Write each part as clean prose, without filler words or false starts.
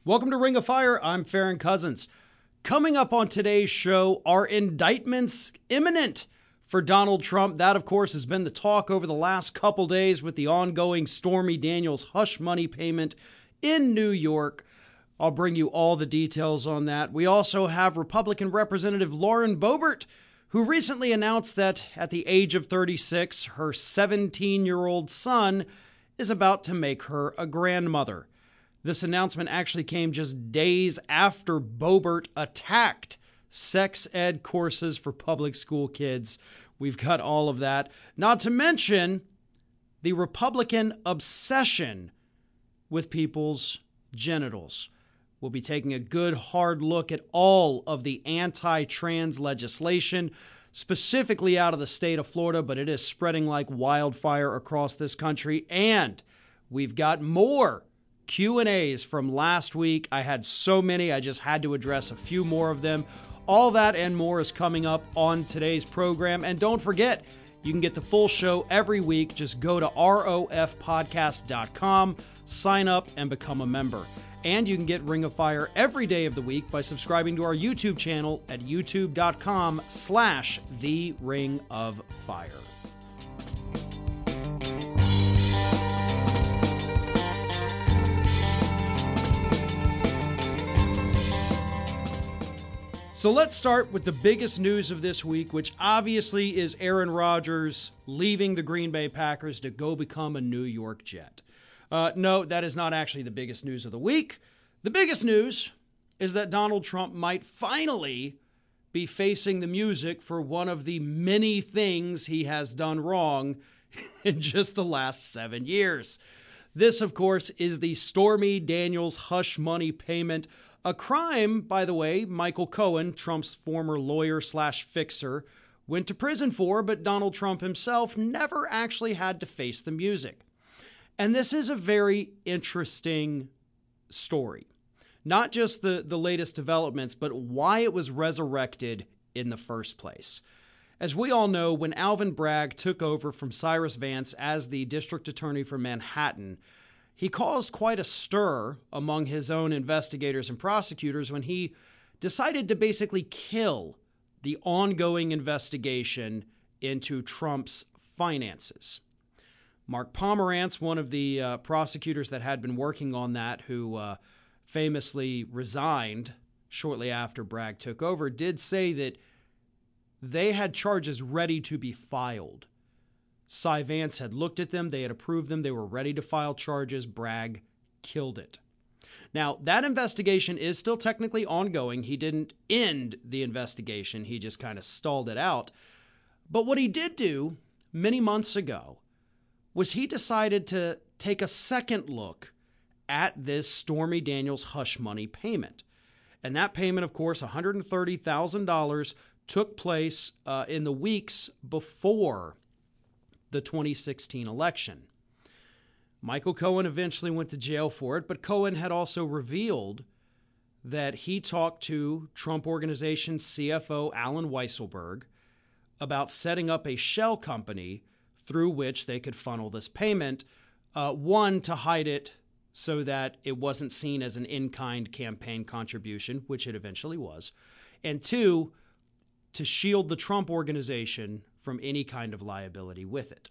Welcome to Ring of Fire. I'm Farron Cousins. Coming up on today's show, are indictments imminent for Donald Trump? That, of course, has been the talk over the last couple days with the ongoing Stormy Daniels hush money payment in New York. I'll bring you all the details on that. We also have Republican Representative Lauren Boebert, who recently announced that at the age of 36, her 17-year-old son is about to make her a grandmother. This announcement actually came just days after Boebert attacked sex ed courses for public school kids. We've got all of that. Not to mention the Republican obsession with people's genitals. We'll be taking a good hard look at all of the anti-trans legislation, specifically out of the state of Florida, but it is spreading like wildfire across this country. And we've got more Q&As from last week. I had so many, I just had to address a few more of them. All that and more is coming up on today's program. And don't forget, you can get the full show every week. Just go to rofpodcast.com, sign up, and become a member. And you can get Ring of Fire every day of the week by subscribing to our YouTube channel at youtube.com/The Ring of Fire. So let's start with the biggest news of this week, which obviously is Aaron Rodgers leaving the Green Bay Packers to go become a New York Jet. No, that is not actually the biggest news of the week. The biggest news is that Donald Trump might finally be facing the music for one of the many things he has done wrong in just the last 7 years. This, of course, is the Stormy Daniels hush money payment. A crime, by the way, Michael Cohen, Trump's former lawyer/fixer, went to prison for, but Donald Trump himself never actually had to face the music. And this is a very interesting story. Not just the latest developments, but why it was resurrected in the first place. As we all know, when Alvin Bragg took over from Cyrus Vance as the district attorney for Manhattan, he caused quite a stir among his own investigators and prosecutors when he decided to basically kill the ongoing investigation into Trump's finances. Mark Pomerantz, one of the prosecutors that had been working on that, who famously resigned shortly after Bragg took over, did say that they had charges ready to be filed. Cy Vance had looked at them, they had approved them, they were ready to file charges. Bragg killed it. Now, that investigation is still technically ongoing. He didn't end the investigation, he just kind of stalled it out. But what he did do many months ago was he decided to take a second look at this Stormy Daniels hush money payment. And that payment, of course, $130,000, took place in the weeks before the 2016 election. Michael Cohen eventually went to jail for it, but Cohen had also revealed that he talked to Trump Organization CFO Alan Weisselberg about setting up a shell company through which they could funnel this payment, one, to hide it so that it wasn't seen as an in-kind campaign contribution, which it eventually was, and two, to shield the Trump Organization from any kind of liability with it.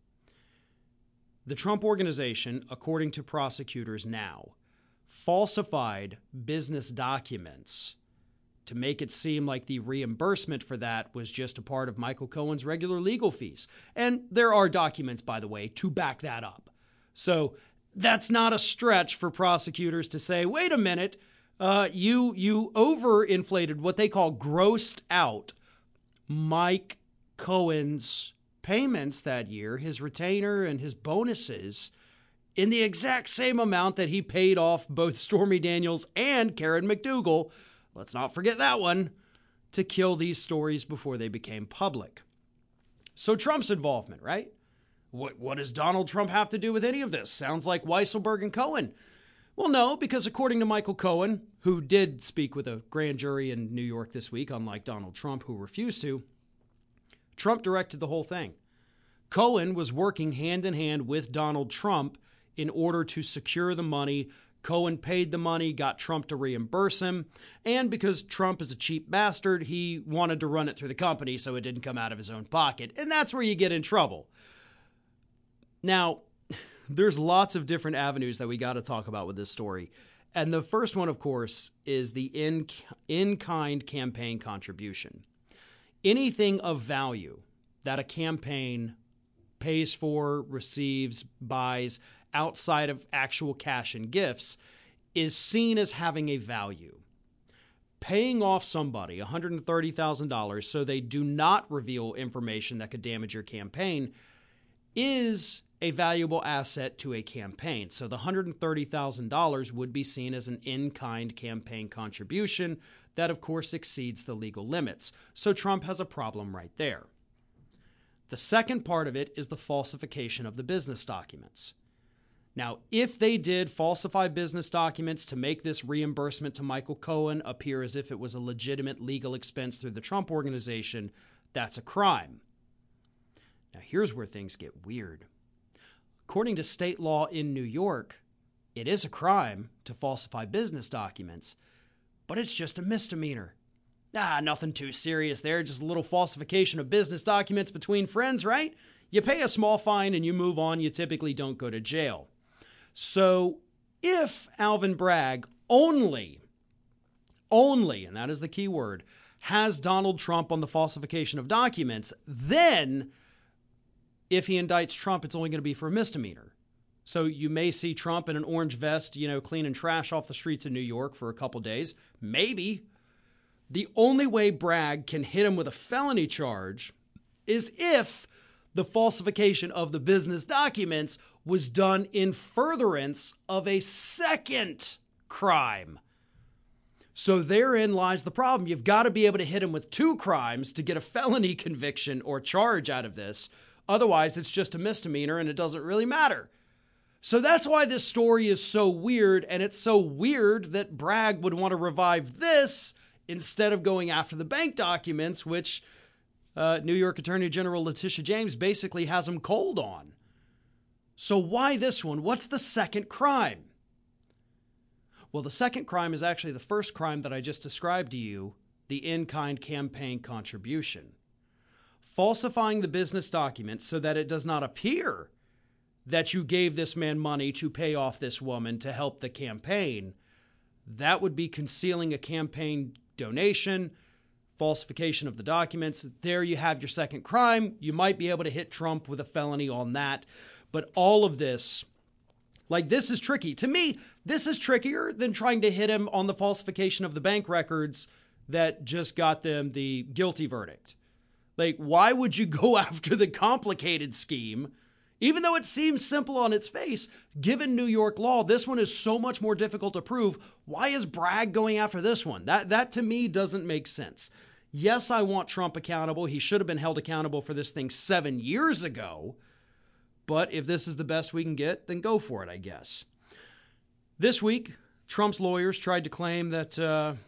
The Trump Organization, according to prosecutors now, falsified business documents to make it seem like the reimbursement for that was just a part of Michael Cohen's regular legal fees. And there are documents, by the way, to back that up. So that's not a stretch for prosecutors to say, wait a minute, you overinflated what they call grossed out Mike Cohen's payments that year, his retainer and his bonuses, in the exact same amount that he paid off both Stormy Daniels and Karen McDougal, let's not forget that one, to kill these stories before they became public. So Trump's involvement, right? What does Donald Trump have to do with any of this? Sounds like Weisselberg and Cohen. Well, no, because according to Michael Cohen, who did speak with a grand jury in New York this week, unlike Donald Trump, who refused to, Trump directed the whole thing. Cohen was working hand in hand with Donald Trump in order to secure the money, Cohen paid the money, got Trump to reimburse him, and because Trump is a cheap bastard, he wanted to run it through the company so it didn't come out of his own pocket. And that's where you get in trouble. Now, there's lots of different avenues that we got to talk about with this story. And the first one, of course, is the in-kind campaign contribution. Anything of value that a campaign pays for, receives, buys outside of actual cash and gifts is seen as having a value. Paying off somebody $130,000 so they do not reveal information that could damage your campaign is a valuable asset to a campaign. So the $130,000 would be seen as an in-kind campaign contribution that, of course, exceeds the legal limits. So Trump has a problem right there. The second part of it is the falsification of the business documents. Now, if they did falsify business documents to make this reimbursement to Michael Cohen appear as if it was a legitimate legal expense through the Trump Organization, that's a crime. Now, here's where things get weird. According to state law in New York, it is a crime to falsify business documents, but it's just a misdemeanor. Nothing too serious there, just a little falsification of business documents between friends, right? You pay a small fine and you move on. You typically don't go to jail. So if Alvin Bragg only, and that is the key word, has Donald Trump on the falsification of documents, then if he indicts Trump, it's only going to be for a misdemeanor. So you may see Trump in an orange vest, cleaning trash off the streets of New York for a couple days. Maybe. The only way Bragg can hit him with a felony charge is if the falsification of the business documents was done in furtherance of a second crime. So therein lies the problem. You've got to be able to hit him with two crimes to get a felony conviction or charge out of this. Otherwise, it's just a misdemeanor and it doesn't really matter. So that's why this story is so weird, and it's so weird that Bragg would want to revive this instead of going after the bank documents, which New York Attorney General Letitia James basically has him cold on. So why this one? What's the second crime? Well, the second crime is actually the first crime that I just described to you, the in-kind campaign contribution. Falsifying the business documents so that it does not appear that you gave this man money to pay off this woman to help the campaign, that would be concealing a campaign donation, falsification of the documents. There you have your second crime. You might be able to hit Trump with a felony on that. But all of this, this is tricky. To me, this is trickier than trying to hit him on the falsification of the bank records that just got them the guilty verdict. Why would you go after the complicated scheme? Even though it seems simple on its face, given New York law, this one is so much more difficult to prove. Why is Bragg going after this one? That to me doesn't make sense. Yes, I want Trump accountable. He should have been held accountable for this thing 7 years ago. But if this is the best we can get, then go for it, I guess. This week, Trump's lawyers tried to claim that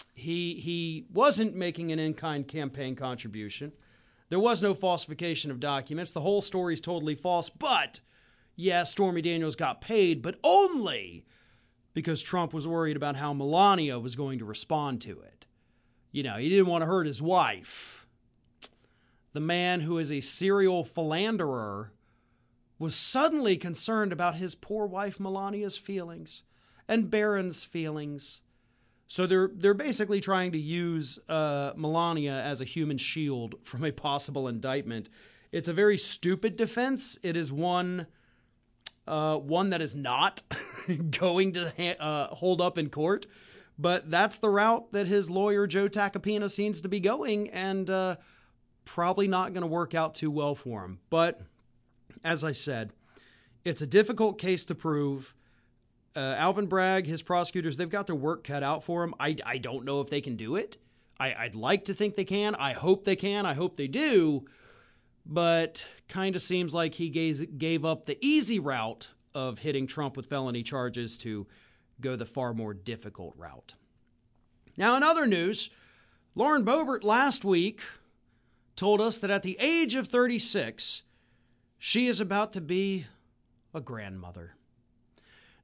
he wasn't making an in-kind campaign contribution. There was no falsification of documents. The whole story is totally false. But, Stormy Daniels got paid, but only because Trump was worried about how Melania was going to respond to it. He didn't want to hurt his wife. The man who is a serial philanderer was suddenly concerned about his poor wife Melania's feelings and Barron's feelings. So they're basically trying to use Melania as a human shield from a possible indictment. It's a very stupid defense. It is one that is not going to hold up in court. But that's the route that his lawyer, Joe Tacopina, seems to be going, and probably not going to work out too well for him. But as I said, it's a difficult case to prove. Alvin Bragg, his prosecutors, they've got their work cut out for him. I don't know if they can do it. I'd like to think they can. I hope they can. I hope they do. But kind of seems like he gave up the easy route of hitting Trump with felony charges to go the far more difficult route. Now, in other news, Lauren Boebert last week told us that at the age of 36, she is about to be a grandmother.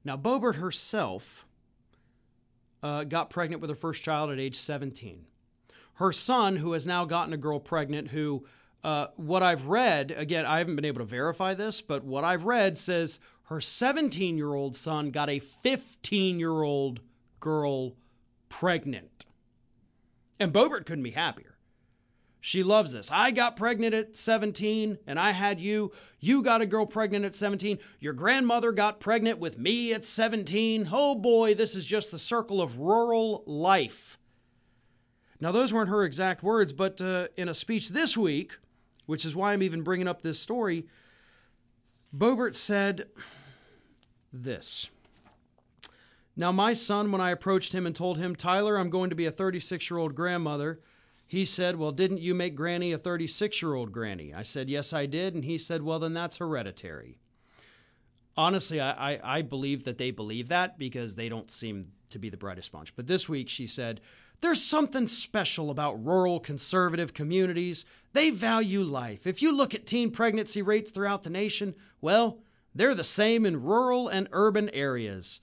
Now, Boebert herself got pregnant with her first child at age 17. Her son, who has now gotten a girl pregnant, who, what I've read, again, I haven't been able to verify this, but what I've read says her 17-year-old son got a 15-year-old girl pregnant. And Boebert couldn't be happier. She loves this. I got pregnant at 17 and I had you. You got a girl pregnant at 17. Your grandmother got pregnant with me at 17. Oh boy, this is just the circle of rural life. Now, those weren't her exact words, but in a speech this week, which is why I'm even bringing up this story, Boebert said this. Now, my son, when I approached him and told him, Tyler, I'm going to be a 36-year-old grandmother, he said, well, didn't you make Granny a 36-year-old granny? I said, yes, I did. And he said, well, then that's hereditary. Honestly, I believe that they believe that because they don't seem to be the brightest bunch. But this week she said, there's something special about rural conservative communities. They value life. If you look at teen pregnancy rates throughout the nation, well, they're the same in rural and urban areas.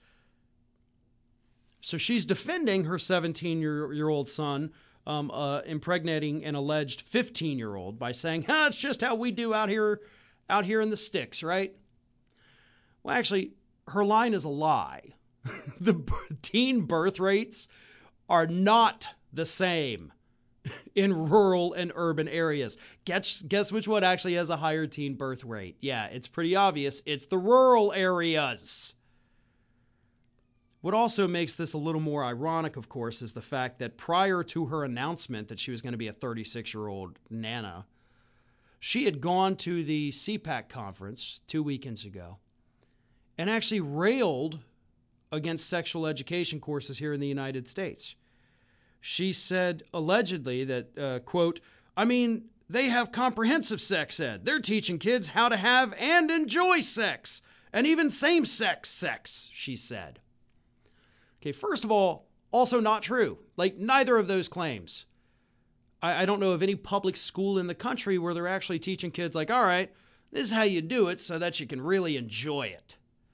So she's defending her 17-year-old son impregnating an alleged 15-year-old by saying, it's just how we do out here in the sticks, right? Well, actually, her line is a lie. The teen birth rates are not the same in rural and urban areas. Guess which one actually has a higher teen birth rate? Yeah, it's pretty obvious. It's the rural areas. What also makes this a little more ironic, of course, is the fact that prior to her announcement that she was going to be a 36-year-old nana, she had gone to the CPAC conference 2 weekends ago and actually railed against sexual education courses here in the United States. She said, allegedly, that, quote, they have comprehensive sex ed. They're teaching kids how to have and enjoy sex, and even same-sex sex, she said. Okay, first of all, also not true. Like, neither of those claims. I don't know of any public school in the country where they're actually teaching kids, like, all right, this is how you do it so that you can really enjoy it.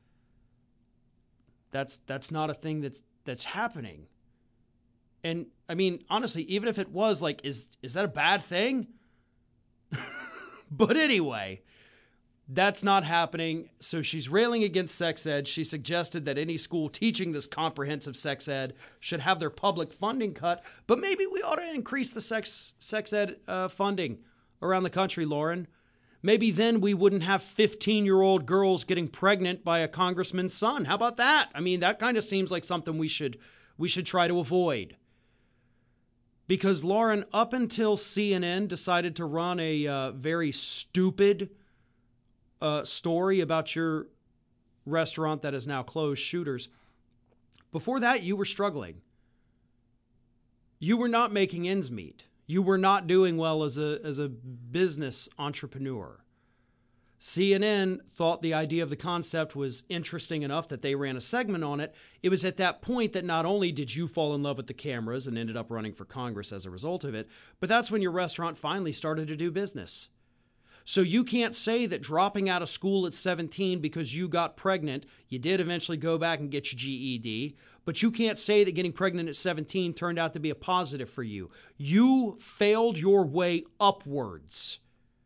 That's not a thing that's happening. And, honestly, even if it was, like, is that a bad thing? But anyway, that's not happening. So she's railing against sex ed. She suggested that any school teaching this comprehensive sex ed should have their public funding cut. But maybe we ought to increase the sex ed funding around the country, Lauren. Maybe then we wouldn't have 15-year-old girls getting pregnant by a congressman's son. How about that? That kind of seems like something we should try to avoid. Because, Lauren, up until CNN decided to run a very stupid story about your restaurant that is now closed, Shooters, before that, you were struggling. You were not making ends meet. You were not doing well as a business entrepreneur. CNN thought the idea of the concept was interesting enough that they ran a segment on it. It was at that point that not only did you fall in love with the cameras and ended up running for Congress as a result of it, but that's when your restaurant finally started to do business. So you can't say that dropping out of school at 17 because you got pregnant, you did eventually go back and get your GED, but you can't say that getting pregnant at 17 turned out to be a positive for you. You failed your way upwards.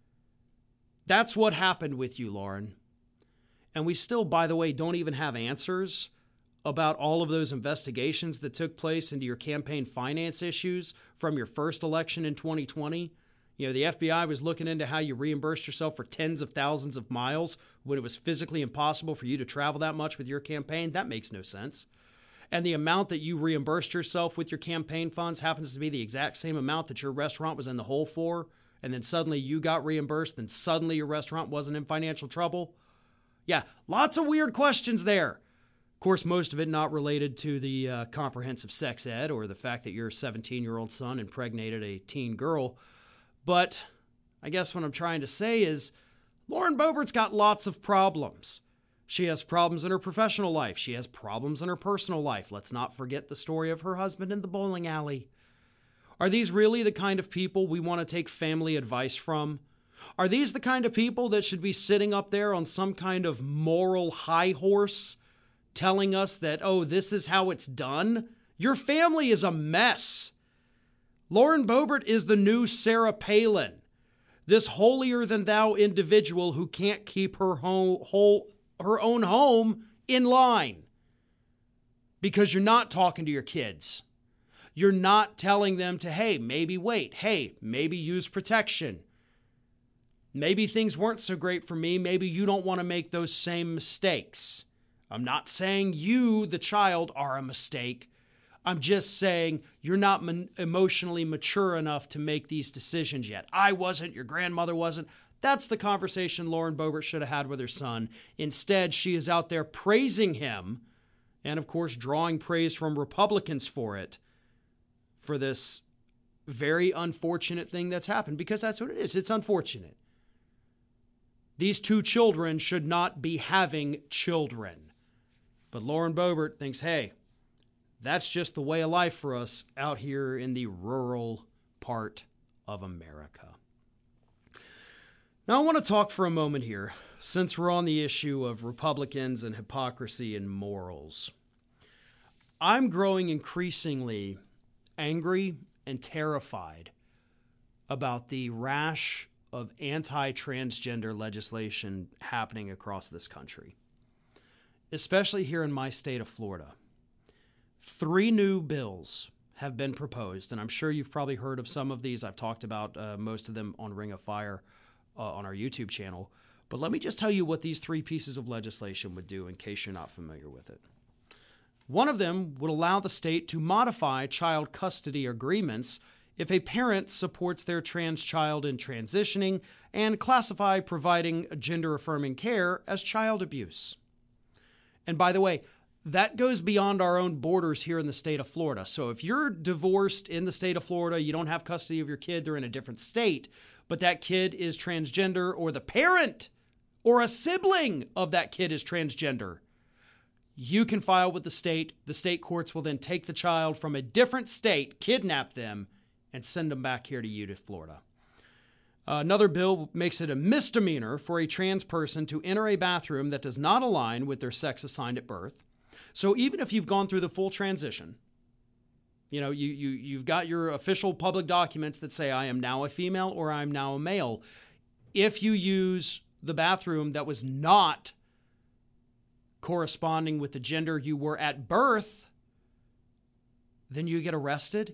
That's what happened with you, Lauren. And we still, by the way, don't even have answers about all of those investigations that took place into your campaign finance issues from your first election in 2020. The FBI was looking into how you reimbursed yourself for tens of thousands of miles when it was physically impossible for you to travel that much with your campaign. That makes no sense. And the amount that you reimbursed yourself with your campaign funds happens to be the exact same amount that your restaurant was in the hole for. And then suddenly you got reimbursed, and suddenly your restaurant wasn't in financial trouble. Yeah, lots of weird questions there. Of course, most of it not related to the comprehensive sex ed or the fact that your 17-year-old son impregnated a teen girl. But I guess what I'm trying to say is Lauren Boebert's got lots of problems. She has problems in her professional life. She has problems in her personal life. Let's not forget the story of her husband in the bowling alley. Are these really the kind of people we want to take family advice from? Are these the kind of people that should be sitting up there on some kind of moral high horse telling us that, oh, this is how it's done. Your family is a mess. Lauren Boebert is the new Sarah Palin, this holier-than-thou individual who can't keep her own home in line because you're not talking to your kids. You're not telling them to, hey, maybe wait. Hey, maybe use protection. Maybe things weren't so great for me. Maybe you don't want to make those same mistakes. I'm not saying you, the child, are a mistake. I'm just saying you're not emotionally mature enough to make these decisions yet. I wasn't. Your grandmother wasn't. That's the conversation Lauren Boebert should have had with her son. Instead, she is out there praising him and, of course, drawing praise from Republicans for this very unfortunate thing that's happened, because that's what it is. It's unfortunate. These two children should not be having children. But Lauren Boebert thinks, hey, that's just the way of life for us out here in the rural part of America. Now, I want to talk for a moment here, since we're on the issue of Republicans and hypocrisy and morals. I'm growing increasingly angry and terrified about the rash of anti-transgender legislation happening across this country, especially here in my state of Florida. 3 new bills have been proposed, and I'm sure you've probably heard of some of these. I've talked about most of them on Ring of Fire on our YouTube channel. But let me just tell you what these 3 pieces of legislation would do in case you're not familiar with it. One of them would allow the state to modify child custody agreements if a parent supports their trans child in transitioning and classify providing gender-affirming care as child abuse. And by the way, that goes beyond our own borders here in the state of Florida. So if you're divorced in the state of Florida, you don't have custody of your kid, they're in a different state, but that kid is transgender, or the parent or a sibling of that kid is transgender, you can file with the state. The state courts will then take the child from a different state, kidnap them, and send them back here to you to Florida. Another bill makes it a misdemeanor for a trans person to enter a bathroom that does not align with their sex assigned at birth. So even if you've gone through the full transition, you know, you've got your official public documents that say I am now a female or I'm now a male. If you use the bathroom that was not corresponding with the gender you were at birth, then you get arrested.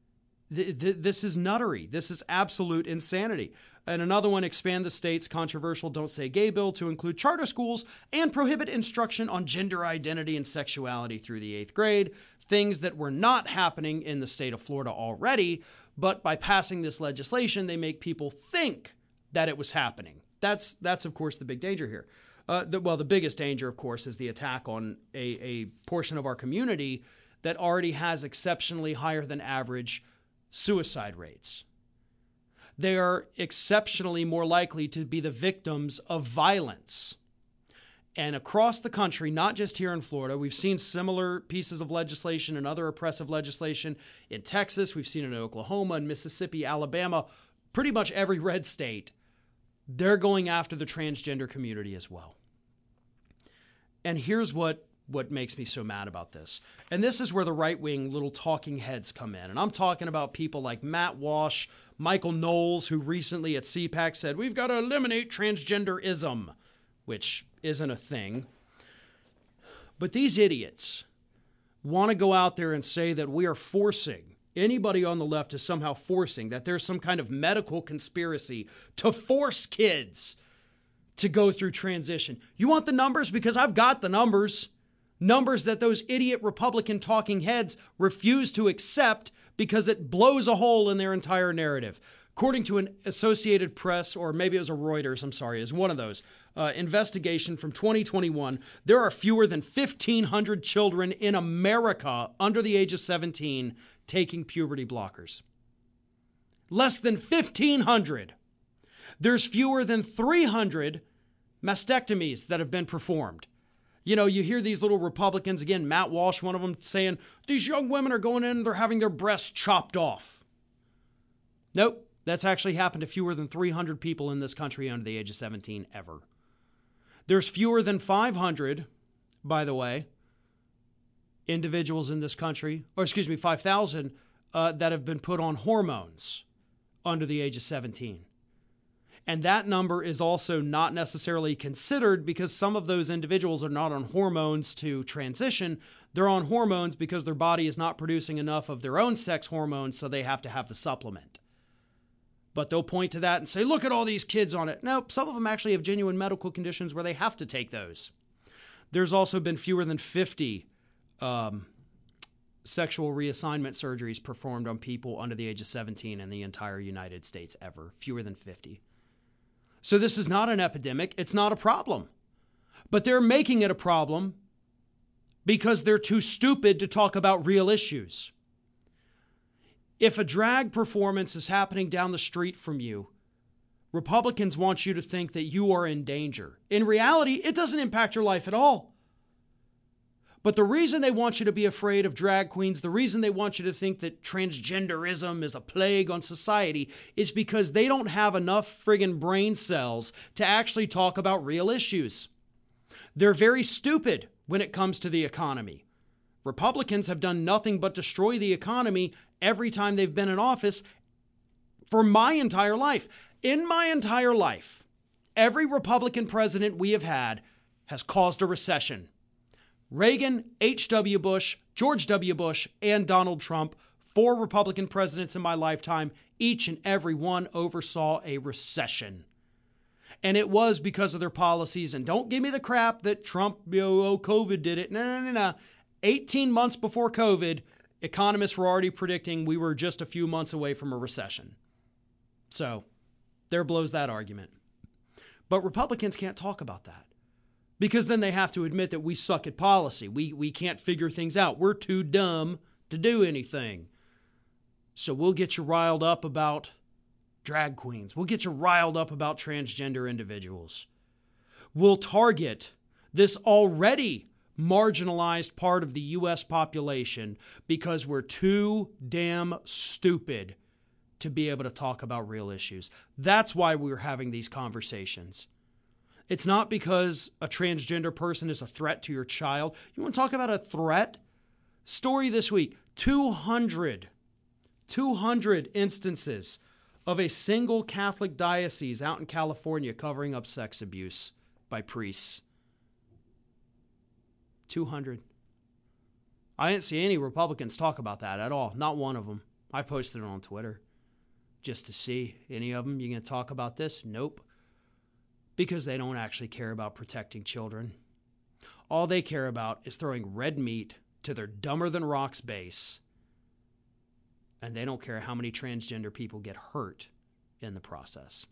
This is nuttery. This is absolute insanity. And another one, expand the state's controversial Don't Say Gay bill to include charter schools and prohibit instruction on gender identity and sexuality through the 8th grade, things that were not happening in the state of Florida already, but by passing this legislation, they make people think that it was happening. That's of course, the big danger here. The biggest danger, of course, is the attack on a portion of our community that already has exceptionally higher than average suicide rates. They are exceptionally more likely to be the victims of violence. And across the country, not just here in Florida, we've seen similar pieces of legislation and other oppressive legislation in Texas. We've seen it in Oklahoma and Mississippi, Alabama, pretty much every red state. They're going after the transgender community as well. And here's what makes me so mad about this. And this is where the right-wing little talking heads come in. And I'm talking about people like Matt Walsh, Michael Knowles, who recently at CPAC said, we've got to eliminate transgenderism, which isn't a thing. But these idiots want to go out there and say that we are forcing, anybody on the left is somehow forcing, that there's some kind of medical conspiracy to force kids to go through transition. You want the numbers? Because I've got the numbers. Numbers that those idiot Republican talking heads refuse to accept because it blows a hole in their entire narrative. According to an Associated Press, or maybe it was a Reuters, is one of those, investigation from 2021, there are fewer than 1,500 children in America under the age of 17 taking puberty blockers. Less than 1,500. There's fewer than 300 mastectomies that have been performed. You know, you hear these little Republicans, again, Matt Walsh, one of them, saying, these young women are going in and they're having their breasts chopped off. Nope, that's actually happened to fewer than 300 people in this country under the age of 17 ever. There's fewer than 500, by the way, individuals in this country, or excuse me, 5,000 that have been put on hormones under the age of 17. And that number is also not necessarily considered because some of those individuals are not on hormones to transition. They're on hormones because their body is not producing enough of their own sex hormones, so they have to have the supplement. But they'll point to that and say, look at all these kids on it. Nope, some of them actually have genuine medical conditions where they have to take those. There's also been fewer than 50 sexual reassignment surgeries performed on people under the age of 17 in the entire United States ever. Fewer than 50. So this is not an epidemic. It's not a problem. But they're making it a problem because they're too stupid to talk about real issues. If a drag performance is happening down the street from you, Republicans want you to think that you are in danger. In reality, it doesn't impact your life at all. But the reason they want you to be afraid of drag queens, the reason they want you to think that transgenderism is a plague on society is because they don't have enough friggin' brain cells to actually talk about real issues. They're very stupid when it comes to the economy. Republicans have done nothing but destroy the economy every time they've been in office for my entire life. In my entire life, every Republican president we have had has caused a recession. Reagan, H.W. Bush, George W. Bush, and Donald Trump, 4 Republican presidents in my lifetime, each and every one oversaw a recession. And it was because of their policies. And don't give me the crap that Trump, COVID did it. No. 18 months before COVID, economists were already predicting we were just a few months away from a recession. So there blows that argument. But Republicans can't talk about that. Because then they have to admit that we suck at policy. We can't figure things out. We're too dumb to do anything. So we'll get you riled up about drag queens. We'll get you riled up about transgender individuals. We'll target this already marginalized part of the U.S. population because we're too damn stupid to be able to talk about real issues. That's why we're having these conversations. It's not because a transgender person is a threat to your child. You want to talk about a threat? Story this week, 200 instances of a single Catholic diocese out in California covering up sex abuse by priests. 200. I didn't see any Republicans talk about that at all. Not one of them. I posted it on Twitter just to see. Any of them, you going to talk about this? Nope. Because they don't actually care about protecting children. All they care about is throwing red meat to their dumber-than-rocks base. And they don't care how many transgender people get hurt in the process.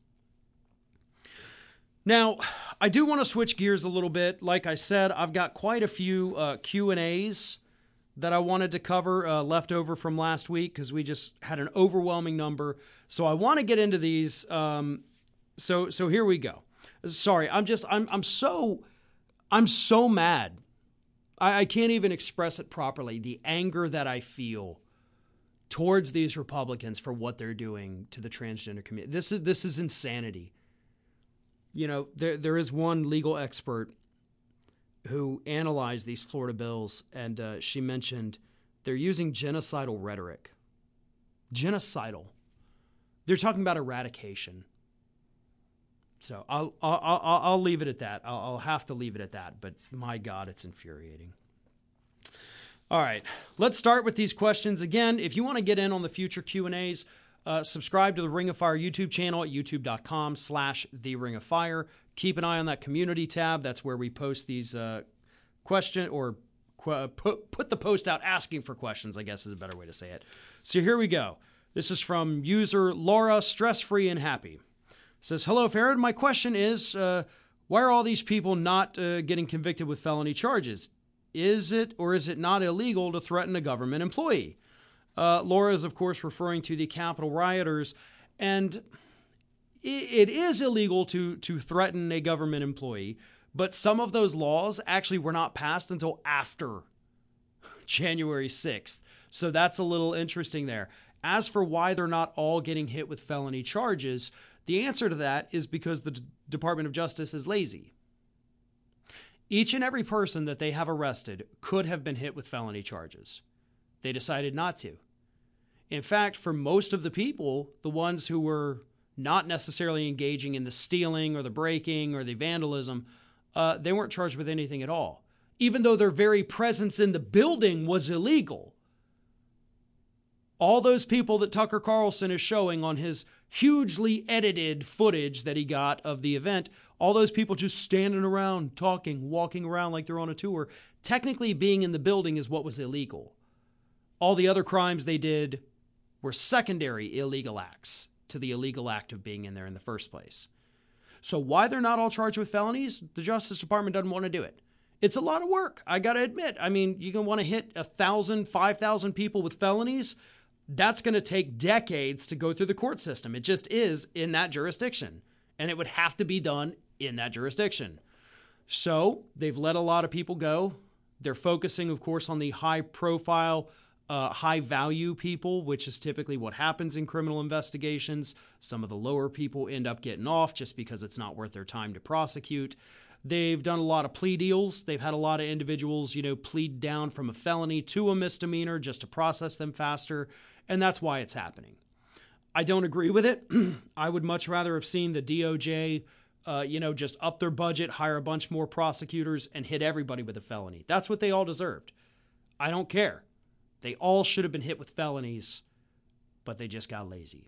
Now, I do want to switch gears a little bit. Like I said, I've got quite a few Q&As that I wanted to cover left over from last week because we just had an overwhelming number. So I want to get into these. So here we go. Sorry, I'm so mad. I can't even express it properly. The anger that I feel towards these Republicans for what they're doing to the transgender community. This is insanity. You know, there is one legal expert who analyzed these Florida bills, and she mentioned they're using genocidal rhetoric. Genocidal. They're talking about eradication. So I'll leave it at that. I'll have to leave it at that. But my God, it's infuriating. All right, let's start with these questions. Again, if you want to get in on the future Q&As, subscribe to the Ring of Fire YouTube channel at youtube.com/The Ring of Fire. Keep an eye on that community tab. That's where we post these questions or put the post out asking for questions, I guess is a better way to say it. So here we go. This is from user Laura, stress-free and happy. Says, hello, Farron. My question is, why are all these people not getting convicted with felony charges? Is it or is it not illegal to threaten a government employee? Laura is, of course, referring to the Capitol rioters. And it is illegal to threaten a government employee. But some of those laws actually were not passed until after January 6th. So that's a little interesting there. As for why they're not all getting hit with felony charges, the answer to that is because the Department of Justice is lazy. Each and every person that they have arrested could have been hit with felony charges. They decided not to. In fact, for most of the people, the ones who were not necessarily engaging in the stealing or the breaking or the vandalism, they weren't charged with anything at all, even though their very presence in the building was illegal. All those people that Tucker Carlson is showing on his hugely edited footage that he got of the event, all those people just standing around, talking, walking around like they're on a tour, technically being in the building is what was illegal. All the other crimes they did were secondary illegal acts to the illegal act of being in there in the first place. So why they're not all charged with felonies? The Justice Department doesn't want to do it. It's a lot of work, I got to admit. I mean, you're going to want to hit 1,000, 5,000 people with felonies. That's going to take decades to go through the court system. It just is in that jurisdiction. And it would have to be done in that jurisdiction. So they've let a lot of people go. They're focusing, of course, on the high profile, high value people, which is typically what happens in criminal investigations. Some of the lower people end up getting off just because it's not worth their time to prosecute. They've done a lot of plea deals. They've had a lot of individuals, plead down from a felony to a misdemeanor just to process them faster. And that's why it's happening. I don't agree with it. I would much rather have seen the DOJ, just up their budget, hire a bunch more prosecutors, and hit everybody with a felony. That's what they all deserved. I don't care. They all should have been hit with felonies, but they just got lazy.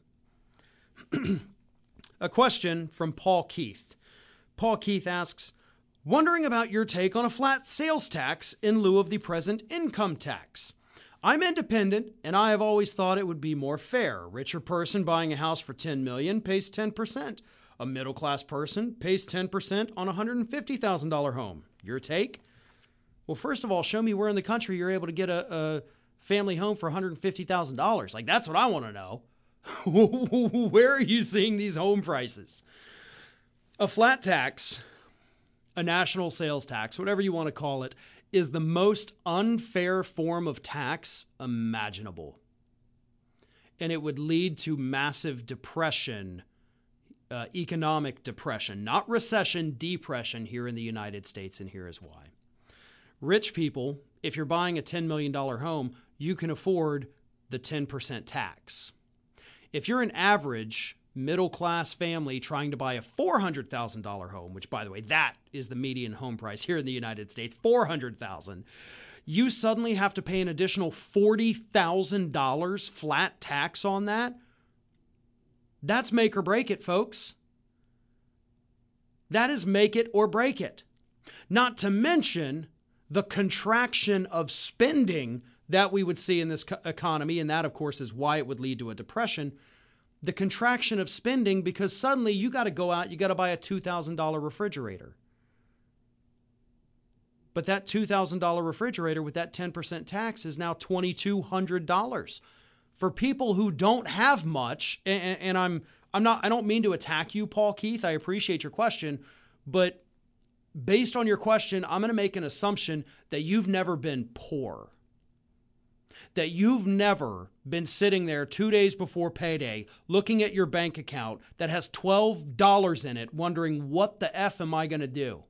A question from Paul Keith. Paul Keith asks, wondering about your take on a flat sales tax in lieu of the present income tax. I'm independent, and I have always thought it would be more fair. A richer person buying a house for $10 million pays 10%. A middle-class person pays 10% on a $150,000 home. Your take? Well, first of all, show me where in the country you're able to get a family home for $150,000. Like, that's what I want to know. Where are you seeing these home prices? A flat tax, a national sales tax, whatever you want to call it, is the most unfair form of tax imaginable. And it would lead to massive depression, economic depression, not recession, depression here in the United States, and here is why. Rich people, if you're buying a $10 million home, you can afford the 10% tax. If you're an average middle-class family trying to buy a $400,000 home, which, by the way, that is the median home price here in the United States, $400,000, you suddenly have to pay an additional $40,000 flat tax on that. That's make or break it, folks. That is make it or break it. Not to mention the contraction of spending that we would see in this economy, and that, of course, is why it would lead to a depression. The contraction of spending, because suddenly you got to go out, you got to buy a $2,000 refrigerator. But that $2,000 refrigerator with that 10% tax is now $2,200. For people who don't have much, and I don't mean to attack you, Paul Keith, I appreciate your question, but based on your question, I'm going to make an assumption that you've never been poor. That you've never been sitting there 2 days before payday looking at your bank account that has $12 in it, wondering what the F am I going to do?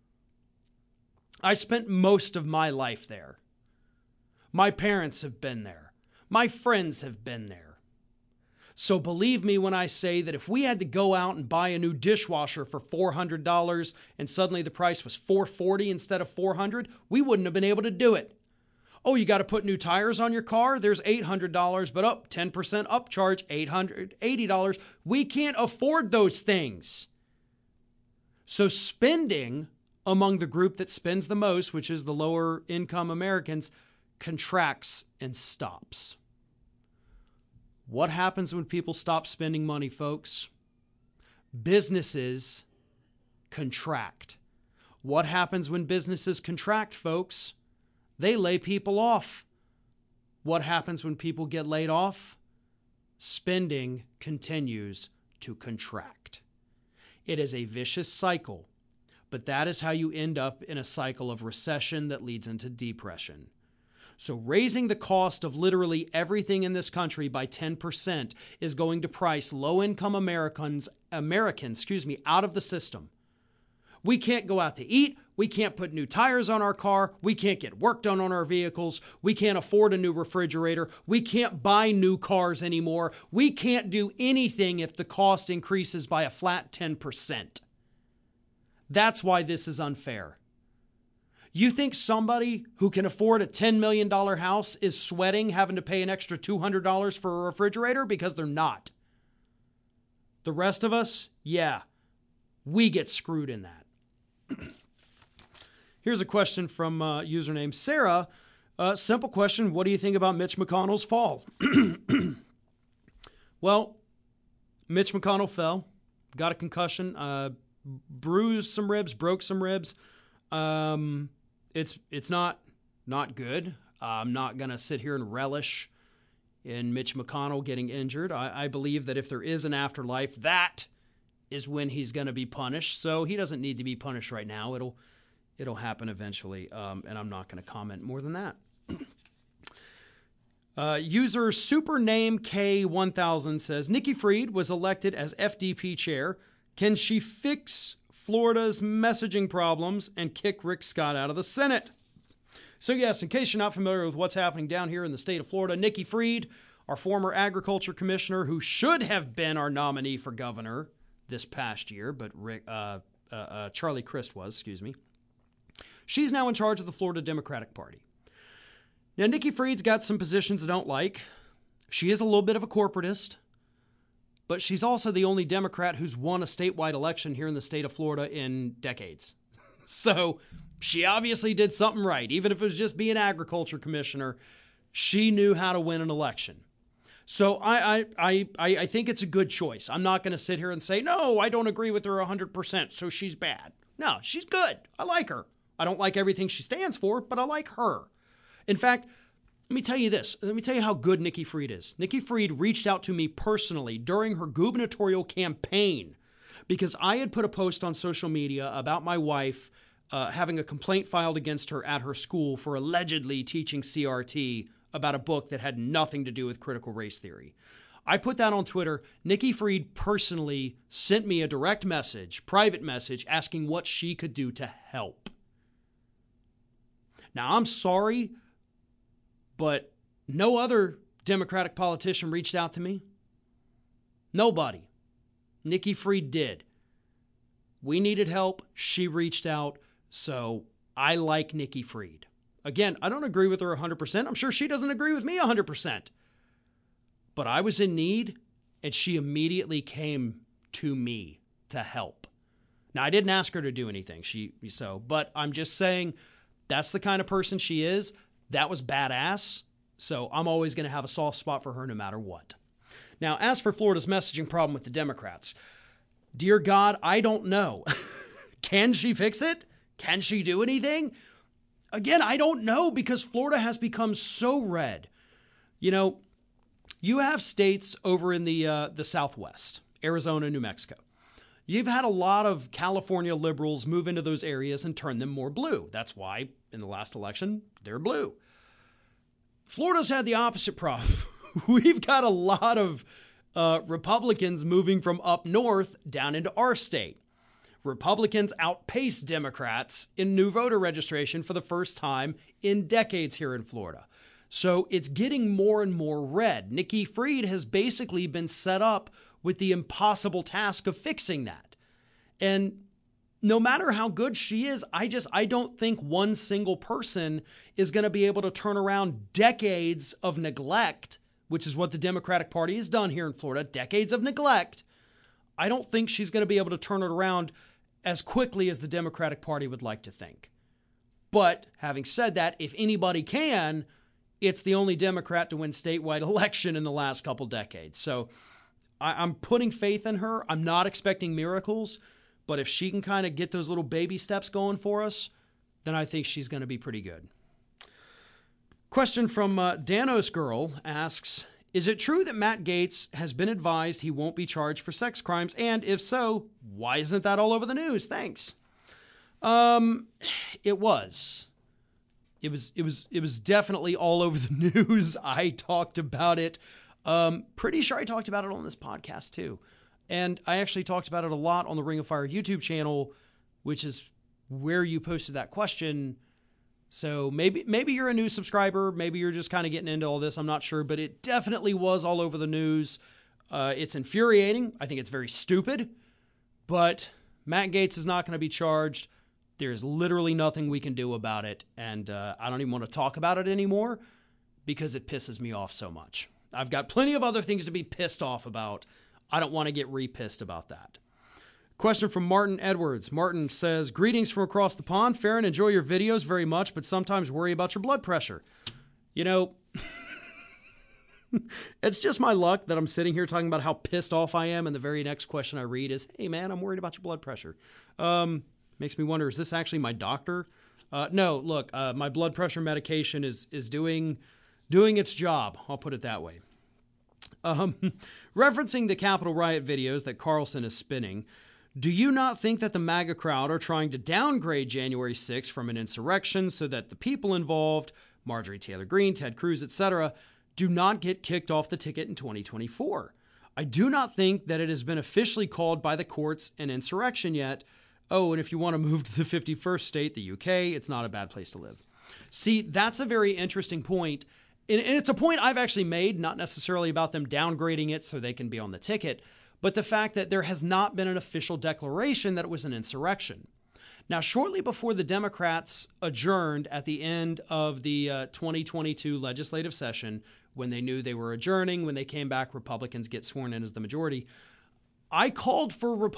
I spent most of my life there. My parents have been there. My friends have been there. So believe me when I say that if we had to go out and buy a new dishwasher for $400 and suddenly the price was $440 instead of $400, we wouldn't have been able to do it. Oh, you got to put new tires on your car? There's $800, but up 10% upcharge, $880. We can't afford those things. So spending among the group that spends the most, which is the lower income Americans, contracts and stops. What happens when people stop spending money, folks? Businesses contract. What happens when businesses contract, folks? They lay people off. What happens when people get laid off? Spending continues to contract. It is a vicious cycle, but that is how you end up in a cycle of recession that leads into depression. So raising the cost of literally everything in this country by 10% is going to price low-income Americans out of the system. We can't go out to eat. We can't put new tires on our car. We can't get work done on our vehicles. We can't afford a new refrigerator. We can't buy new cars anymore. We can't do anything if the cost increases by a flat 10%. That's why this is unfair. You think somebody who can afford a $10 million house is sweating having to pay an extra $200 for a refrigerator? Because they're not. The rest of us, yeah, we get screwed in that. Here's a question from username Sarah. Simple question. What do you think about Mitch McConnell's fall? Well, Mitch McConnell fell, got a concussion, bruised some ribs, broke some ribs. It's not good. I'm not going to sit here and relish in Mitch McConnell getting injured. I believe that if there is an afterlife, that is when he's going to be punished. So he doesn't need to be punished right now. It'll happen eventually, and I'm not going to comment more than that. User SuperNameK1000 says, Nikki Fried was elected as FDP chair. Can she fix Florida's messaging problems and kick Rick Scott out of the Senate? So yes, in case you're not familiar with what's happening down here in the state of Florida, Nikki Fried, our former agriculture commissioner, who should have been our nominee for governor this past year, but Charlie Crist was, she's now in charge of the Florida Democratic Party. Now, Nikki Fried's got some positions I don't like. She is a little bit of a corporatist, but she's also the only Democrat who's won a statewide election here in the state of Florida in decades. So she obviously did something right. Even if it was just being agriculture commissioner, she knew how to win an election. So I think it's a good choice. I'm not going to sit here and say, no, I don't agree with her 100%, so she's bad. No, she's good. I like her. I don't like everything she stands for, but I like her. In fact, let me tell you this. Let me tell you how good Nikki Fried is. Nikki Fried reached out to me personally during her gubernatorial campaign because I had put a post on social media about my wife having a complaint filed against her at her school for allegedly teaching CRT about a book that had nothing to do with critical race theory. I put that on Twitter. Nikki Fried personally sent me a direct message, private message, asking what she could do to help. Now, I'm sorry, but no other Democratic politician reached out to me. Nobody. Nikki Fried did. We needed help. She reached out. So I like Nikki Fried. Again, I don't agree with her 100%. I'm sure she doesn't agree with me 100%. But I was in need, and she immediately came to me to help. Now, I didn't ask her to do anything. But I'm just saying that's the kind of person she is. That was badass. So I'm always going to have a soft spot for her no matter what. Now, as for Florida's messaging problem with the Democrats, dear God, I don't know. Can she fix it? Can she do anything? Again, I don't know because Florida has become so red. You know, you have states over in the Southwest, Arizona, New Mexico. You've had a lot of California liberals move into those areas and turn them more blue. That's why in the last election, they're blue. Florida's had the opposite problem. We've got a lot of Republicans moving from up north down into our state. Republicans outpace Democrats in new voter registration for the first time in decades here in Florida. So it's getting more and more red. Nikki Fried has basically been set up with the impossible task of fixing that. And no matter how good she is, I don't think one single person is going to be able to turn around decades of neglect, which is what the Democratic Party has done here in Florida, decades of neglect. I don't think she's going to be able to turn it around as quickly as the Democratic Party would like to think. But having said that, if anybody can, it's the only Democrat to win statewide election in the last couple decades. So I'm putting faith in her. I'm not expecting miracles, but if she can kind of get those little baby steps going for us, then I think she's going to be pretty good. Question from Danos Girl asks, is it true that Matt Gaetz has been advised he won't be charged for sex crimes? And if so, why isn't that all over the news? Thanks. It was. It was definitely all over the news. I talked about it. Pretty sure I talked about it on this podcast too. And I actually talked about it a lot on the Ring of Fire YouTube channel, which is where you posted that question. So maybe you're a new subscriber. Maybe you're just kind of getting into all this. I'm not sure, but it definitely was all over the news. It's infuriating. I think it's very stupid, but Matt Gaetz is not going to be charged. There's literally nothing we can do about it. And I don't even want to talk about it anymore because it pisses me off so much. I've got plenty of other things to be pissed off about. I don't want to get re-pissed about that. Question from Martin Edwards. Martin says, greetings from across the pond. Farron, enjoy your videos very much, but sometimes worry about your blood pressure. You know, it's just my luck that I'm sitting here talking about how pissed off I am, and the very next question I read is, hey, man, I'm worried about your blood pressure. Makes me wonder, is this actually my doctor? No, look, my blood pressure medication is doing its job. I'll put it that way. Referencing the Capitol riot videos that Carlson is spinning, do you not think that the MAGA crowd are trying to downgrade January 6th from an insurrection so that the people involved, Marjorie Taylor Greene, Ted Cruz, etc., do not get kicked off the ticket in 2024? I do not think that it has been officially called by the courts an insurrection yet. Oh, and if you want to move to the 51st state, the UK, it's not a bad place to live. See, that's a very interesting point. And it's a point I've actually made, not necessarily about them downgrading it so they can be on the ticket, but the fact that there has not been an official declaration that it was an insurrection. Now, shortly before the Democrats adjourned at the end of the 2022 legislative session, when they knew they were adjourning, when they came back, Republicans get sworn in as the majority, I called for the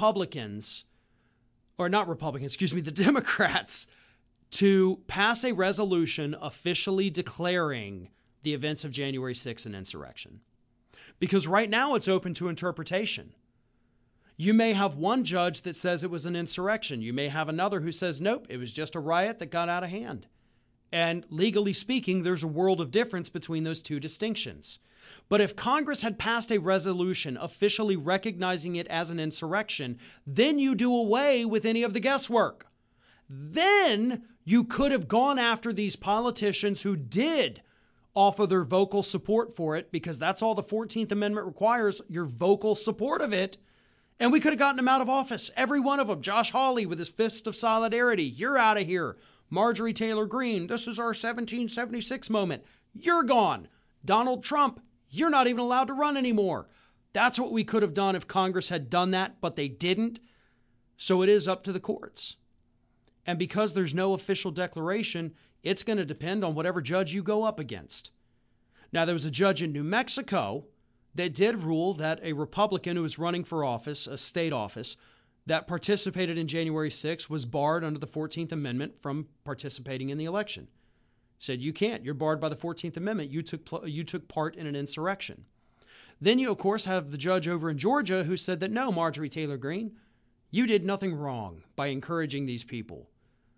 Democrats to pass a resolution officially declaring the events of January 6th an insurrection. Because right now it's open to interpretation. You may have one judge that says it was an insurrection. You may have another who says, nope, it was just a riot that got out of hand. And legally speaking, there's a world of difference between those two distinctions. But if Congress had passed a resolution officially recognizing it as an insurrection, then you do away with any of the guesswork. Then you could have gone after these politicians who did offer their vocal support for it, because that's all the 14th Amendment requires, your vocal support of it. And we could have gotten them out of office. Every one of them. Josh Hawley with his fist of solidarity. You're out of here. Marjorie Taylor Greene. This is our 1776 moment. You're gone. Donald Trump. You're not even allowed to run anymore. That's what we could have done if Congress had done that, but they didn't. So it is up to the courts. And because there's no official declaration, it's going to depend on whatever judge you go up against. Now, there was a judge in New Mexico that did rule that a Republican who was running for office, a state office, that participated in January 6th was barred under the 14th Amendment from participating in the election. Said, you can't. You're barred by the 14th Amendment. You took part in an insurrection. Then you, of course, have the judge over in Georgia who said that, no, Marjorie Taylor Greene, you did nothing wrong by encouraging these people.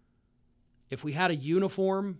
If we had a uniform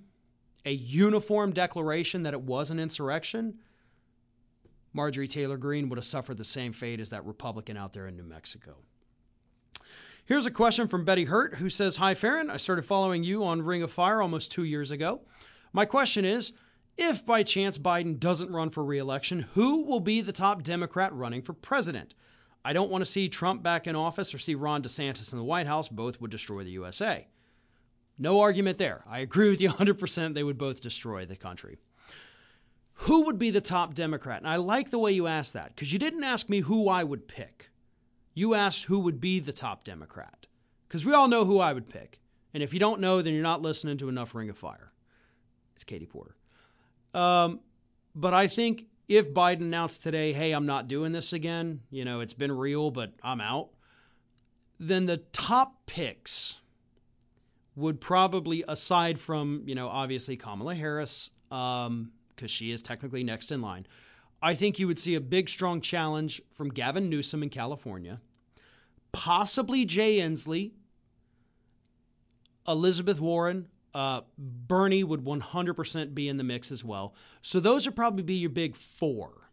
declaration that it was an insurrection, Marjorie Taylor Greene would have suffered the same fate as that Republican out there in New Mexico. Here's a question from Betty Hurt, who says, hi, Farron. I started following you on Ring of Fire almost 2 years ago. My question is, if by chance Biden doesn't run for re-election, who will be the top Democrat running for president? I don't want to see Trump back in office or see Ron DeSantis in the White House. Both would destroy the USA. No argument there. I agree with you 100%. They would both destroy the country. Who would be the top Democrat? And I like the way you asked that, because you didn't ask me who I would pick. You asked who would be the top Democrat, because we all know who I would pick. And if you don't know, then you're not listening to enough Ring of Fire. It's Katie Porter. But I think if Biden announced today, hey, I'm not doing this again, it's been real, but I'm out, then the top picks would probably, aside from, obviously Kamala Harris, because she is technically next in line, I think you would see a big, strong challenge from Gavin Newsom in California, possibly Jay Inslee, Elizabeth Warren, Bernie would 100% be in the mix as well. So those would probably be your big four.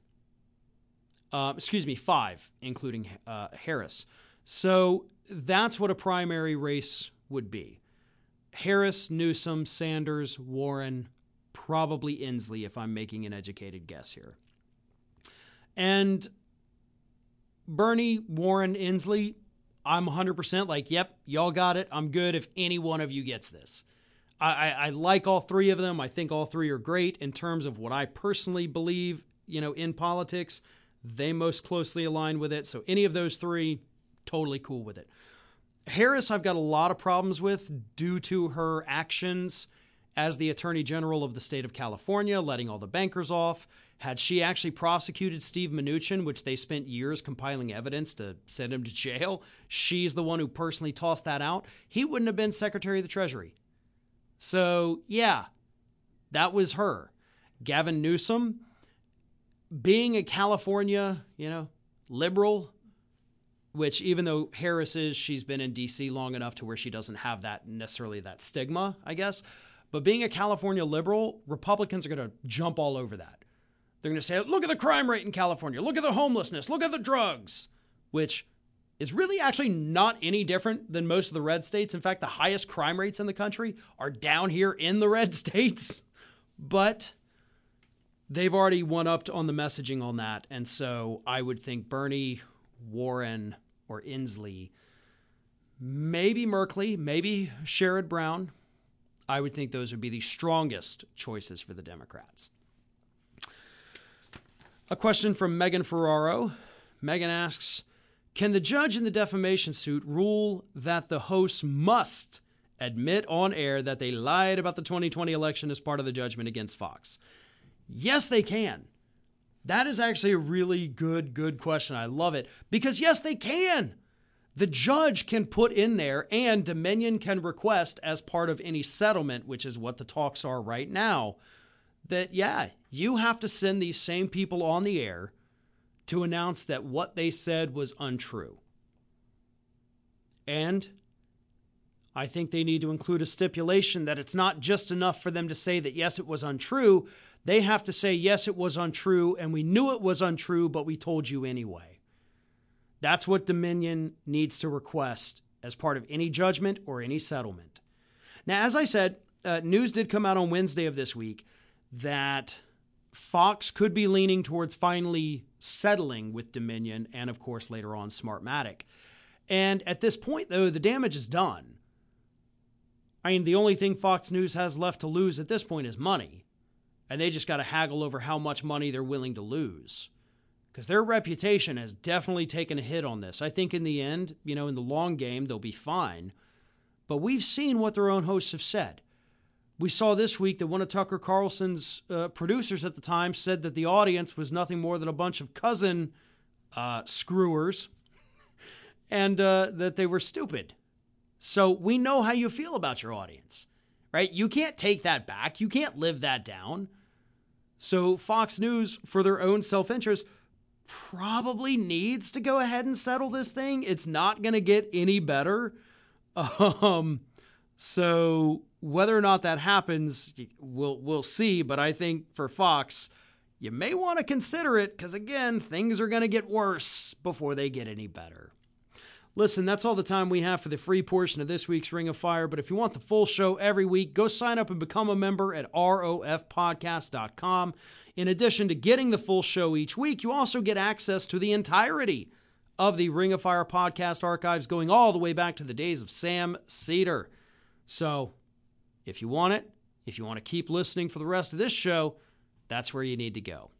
Five, including Harris. So that's what a primary race would be. Harris, Newsom, Sanders, Warren, probably Inslee, if I'm making an educated guess here. And Bernie, Warren, Inslee, I'm 100% like, yep, y'all got it. I'm good if any one of you gets this. I like all three of them. I think all three are great in terms of what I personally believe, in politics. They most closely align with it. So any of those three, totally cool with it. Harris, I've got a lot of problems with due to her actions as the Attorney General of the state of California, letting all the bankers off. Had she actually prosecuted Steve Mnuchin, which they spent years compiling evidence to send him to jail, she's the one who personally tossed that out, he wouldn't have been Secretary of the Treasury. So, yeah, that was her. Gavin Newsom, being a California, liberal, which even though Harris is, she's been in D.C. long enough to where she doesn't have that necessarily that stigma, I guess. But being a California liberal, Republicans are going to jump all over that. They're going to say, look at the crime rate in California. Look at the homelessness. Look at the drugs, which is really actually not any different than most of the red states. In fact, the highest crime rates in the country are down here in the red states. But they've already one-upped on the messaging on that. And so I would think Bernie, Warren, or Inslee, maybe Merkley, maybe Sherrod Brown. I would think those would be the strongest choices for the Democrats. A question from Megan Ferraro. Megan asks, can the judge in the defamation suit rule that the hosts must admit on air that they lied about the 2020 election as part of the judgment against Fox? Yes, they can. That is actually a really good question. I love it because yes, they can. The judge can put in there and Dominion can request as part of any settlement, which is what the talks are right now, that, yeah, you have to send these same people on the air to announce that what they said was untrue. And I think they need to include a stipulation that it's not just enough for them to say that, yes, it was untrue. They have to say, yes, it was untrue, and we knew it was untrue, but we told you anyway. That's what Dominion needs to request as part of any judgment or any settlement. Now, as I said, news did come out on Wednesday of this week that Fox could be leaning towards finally settling with Dominion and, of course, later on Smartmatic. And at this point, though, the damage is done. I mean, the only thing Fox News has left to lose at this point is money. And they just got to haggle over how much money they're willing to lose. Because their reputation has definitely taken a hit on this. I think in the end, in the long game, they'll be fine. But we've seen what their own hosts have said. We saw this week that one of Tucker Carlson's producers at the time said that the audience was nothing more than a bunch of cousin screwers and that they were stupid. So we know how you feel about your audience, right? You can't take that back. You can't live that down. So Fox News, for their own self-interest, probably needs to go ahead and settle this thing. It's not going to get any better. So whether or not that happens, we'll see. But I think for Fox, you may want to consider it because, again, things are going to get worse before they get any better. Listen, that's all the time we have for the free portion of this week's Ring of Fire. But if you want the full show every week, go sign up and become a member at rofpodcast.com. In addition to getting the full show each week, you also get access to the entirety of the Ring of Fire podcast archives going all the way back to the days of Sam Cedar. So if you want it, if you want to keep listening for the rest of this show, that's where you need to go.